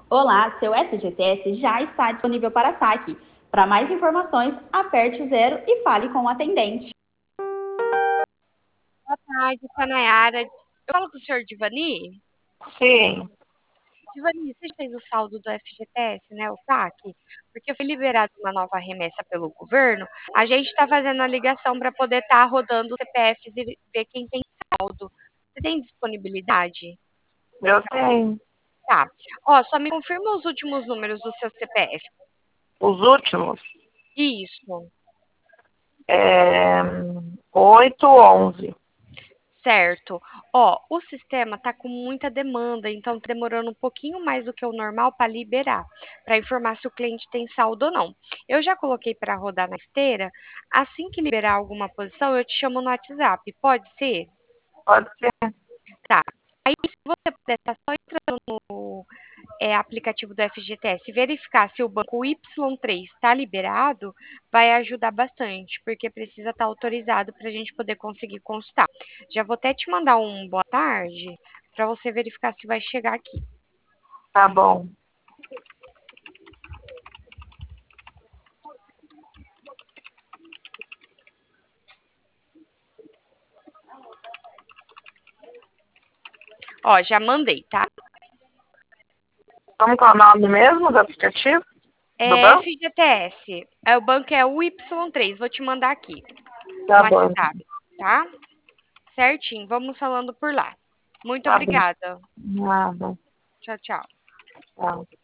Olá, seu FGTS já está disponível para saque. Para mais informações, aperte o zero e fale com o atendente. Boa tarde, Nayara. Eu falo com o senhor Divani? Sim, Divani, você já fez o saldo do FGTS, né, o saque? Porque foi liberada uma nova remessa pelo governo. A gente está fazendo a ligação para poder estar rodando os CPFs e ver quem tem saldo. Você tem disponibilidade? eu tenho. Tá. Ó, só me confirma os últimos números do seu CPF. Os últimos, Isso. é 811. Certo. Ó, o sistema tá com muita demanda, então tá demorando um pouquinho mais do que o normal para liberar, para informar se o cliente tem saldo ou não. Eu já coloquei para rodar na esteira. Assim que liberar alguma posição, eu te chamo no WhatsApp. Pode ser? Pode ser. Tá. Aí, se você puder, tá só entrando no aplicativo do FGTS, verificar se o banco Y3 está liberado, vai ajudar bastante, porque precisa estar autorizado para a gente poder conseguir consultar. Já vou até te mandar um boa tarde para você verificar se vai chegar aqui. Tá bom. Ó, já mandei, tá? Como que é o nome mesmo do aplicativo? Do É banco? FGTS. O banco é o Y3. Vou te mandar aqui no Tá bom. WhatsApp, tá? Certinho. Vamos falando por lá. Muito Tá bom. obrigada. Nada. Tchau, tchau. Tchau.